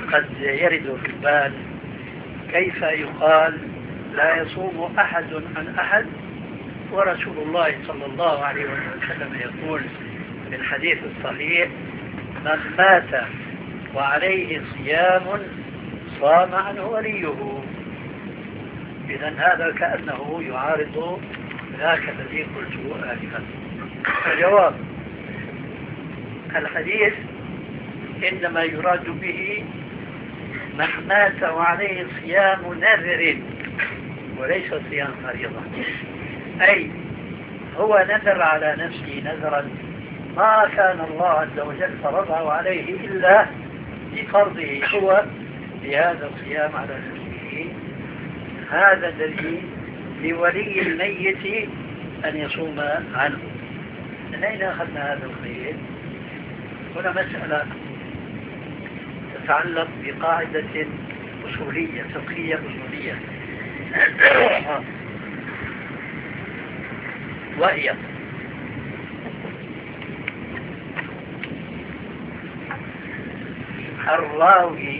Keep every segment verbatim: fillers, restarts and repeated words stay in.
قد يرد في البال كيف يقال لا يصوم أحد عن أحد ورسول الله صلى الله عليه وسلم يقول في الحديث الصحيح: من مات وعليه صيام صام عنه وليه. إذن هذا كأنه يعارض ذاك الذي قلته آنفا. الجواب: الحديث إنما يراد به من مات وعليه صيام نذر وليس صيام فريضة، أي هو نذر على نفسه نذرا ما كان الله عز وجل فرضه عليه إلا بفرضه هو بهذا الصيام على نفسه. هذا الذي لولي الميت أن يصوم عنه. من أين أخذنا هذا الخير؟ هنا مسألة تتعلق بقاعدة أصولية فقهية أصولية وهي الراوي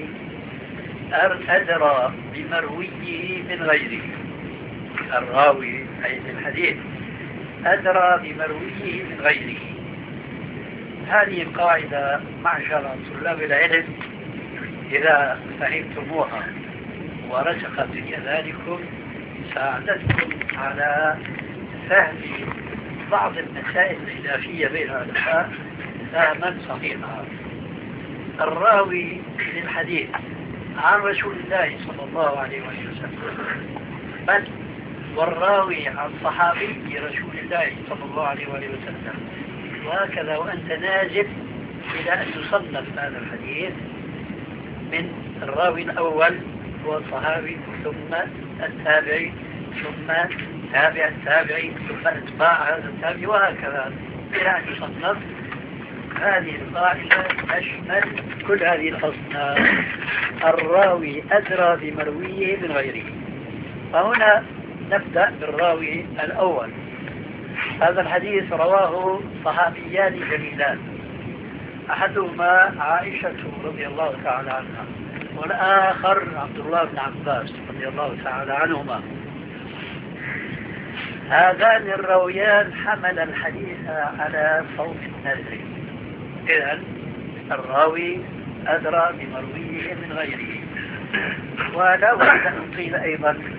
أدرى بمرويه من غيره. الراوي أي الحديث أدرى بمرويه من غيره. هذه القاعدة معشر طلاب العلم إذا فهمتموها ورسخت في ذلكم ساعدتكم على فهم بعض المسائل الخلافية بين العلماء فهما صحيحا. الراوي للحديث عن رسول الله صلى الله عليه وسلم، بل والراوي عن صحابي رسول الله صلى الله عليه وسلم، وهكذا وأنت نازل إلى أن يصنف هذا الحديث من الراوي الأول هو الصحابي ثم التابعي ثم تابع التابعي ثم اتباع هذا التابعي وهكذا إلى أن يصنف. هذه القاعدة تشمل كل هذه الأصناف. الراوي أدرى بمرويه من غيره. فهنا نبدأ بالراوي الأول. هذا الحديث رواه صحابيان جليلان، أحدهما عائشة رضي الله تعالى عنها، والآخر عبد الله بن عباس رضي الله تعالى عنهما. هذان الراويان حمل الحديث على صوت النذر. إذن الراوي أدرى بمرويه من غيره. ولا بد أن قيل أيضا